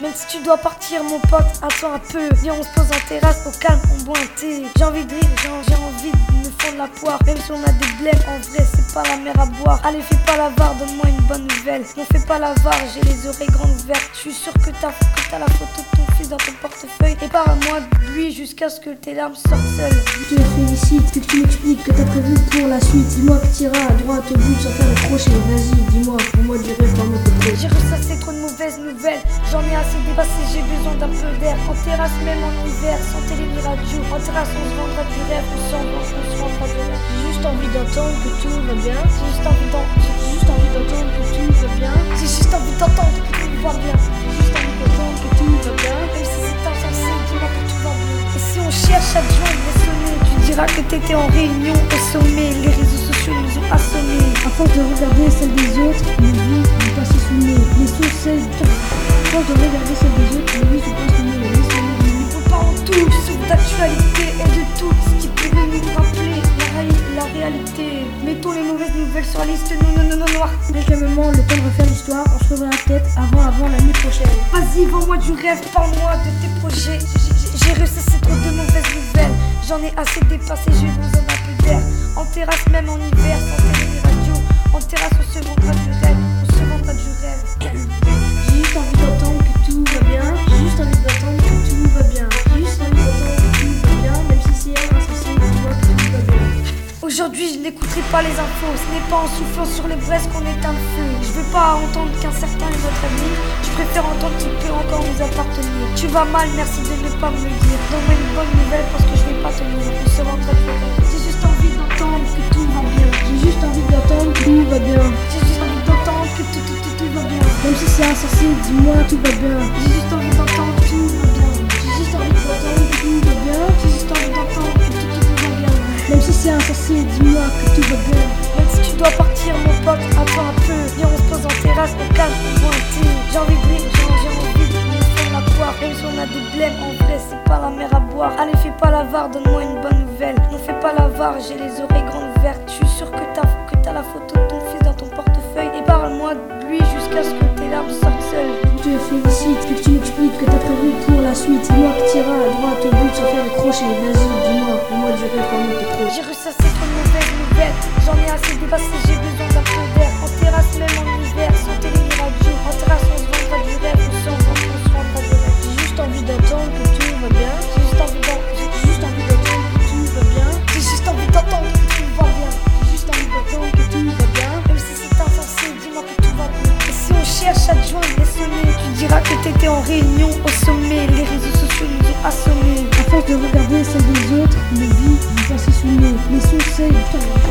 Même si tu dois partir mon pote, attends un peu. Viens on se pose en terrasse, au calme, on boit un thé. J'ai envie de rire, j'ai envie de me fondre la poire. Même si on a des blèmes, en vrai c'est pas la mer à boire. Allez fais pas l'avare, donne-moi une bonne nouvelle. Non fais pas l'avare, j'ai les oreilles grandes ouvertes. Je suis sûr que t'as la photo de ton fils dans ton portefeuille. Et parle-moi de lui jusqu'à ce que tes larmes sortent seules. Je te félicite, que tu m'expliques que t'as prévu pour la suite. Dis-moi que t'iras à droite au but sans faire le crochet. Vas-y, dis-moi, pour moi du rêve par mon côté. J'ai ressassé trop de mauvaises nouvelles. J'en ai assez dépassé, j'ai besoin d'un peu d'air. En terrasse même en hiver, sans télé ni radio. En terrasse on se vendra du rêve, on se vendra du rêve. J'ai juste envie d'entendre que tout va bien. J'ai juste envie d'entendre que tout va bien. J'ai juste envie d'entendre que tout va bien. J'ai juste envie d'entendre que tout va bien. Même si c'est insensé, dis-moi que tout va bien. Et si on cherche à te joindre et sonner, tu diras que t'étais en réunion au sommet. Les réseaux sociaux nous ont assommés. À force de regarder celle des autres, nos vies vont passer sous le nez. Les sources, à force de regarder celle des autres, nos vies se passent sous le nez. On parle tout, sauf d'actualité et de tout ce qui pourrait nous rappeler la réalité. Mettons les mauvaises nouvelles sur la liste noire. Calmement, le temps de refaire l'histoire, on se revoit la tête avant l'année prochaine. Vas-y, vends-moi du rêve, parle-moi de tes projets. J'ai ressassé trop de mauvaises nouvelles. J'en ai assez dépassé, j'ai besoin d'un peu d'air. En terrasse, même en hiver, sans télé ni radio. En terrasse, on se vendra du rêve, on se vendra du rêve. J'ai juste envie d'entendre que tout va bien. J'ai juste envie d'entendre que tout va bien. J'ai juste envie d'entendre que tout va bien, même si c'est insensé, dis-moi que tout va bien. Aujourd'hui, je n'écouterai pas les infos. Ce n'est pas en soufflant sur les braises qu'on éteint le feu. Je veux pas entendre qu'un certain est notre ami. Je préfère entendre qu'il peut encore nous appartenir. Tu vas mal, merci de ne pas me le dire. Donne-moi une bonne nouvelle parce que je vais pas tenir. On se rendra du rêve. J'ai juste envie d'entendre que tout va bien. J'ai juste envie d'entendre que tout va bien. J'ai juste envie d'entendre que tout va bien. Même si c'est insensé, dis-moi tout va bien. J'ai juste envie d'entendre que tout va bien. J'ai juste envie d'entendre que tout va bien. J'ai juste envie d'entendre que tout va bien. Même si c'est insensé, dis-moi que tout va bien. Même si tu dois partir mon pote, attends un peu. Viens on se pose en terrasse, au calme, on boit un thé. J'ai envie de rire, j'ai envie de me faire la poire. Même si on a des blèmes, en vrai c'est pas la mer à boire. Allez fais pas l'avare, donne-moi une bonne nouvelle. Non fais pas l'avare, j'ai les oreilles grandes ouvertes. Je suis sûr que t'as la photo de ton fils dans ton portefeuille. Et parle-moi de lui jusqu'à ce que tes larmes sortent seules. Je te félicite, que tu m'expliques que t'as prévu pour la suite. Dis-moi que t'iras à droite au but sans faire le crochet. Vas-y, dis-moi, pour moi du rêve par mon côté. J'ai ressassé trop de mauvaises nouvelles. J'en ai assez dépassé, j'ai besoin d'un peu d'air. En terrasse même en hiver, sans télé ni radio. En terrasse on se vendra du rêve, on se vendra du rêve. J'ai juste envie d'entendre que tout va bien. J'ai juste envie d'entendre que tout va bien. J'ai juste envie d'entendre que tout va bien. J'ai juste envie d'entendre que tout va bien. Même si c'est insensé, dis-moi que tout va bien. Et si on cherche à te joindre et sonner, tu diras que t'étais en réunion au sommet. Les réseaux sociaux nous ont assommés. À force de regarder celle des autres, nos vies vont passer sous le nez. Les sources,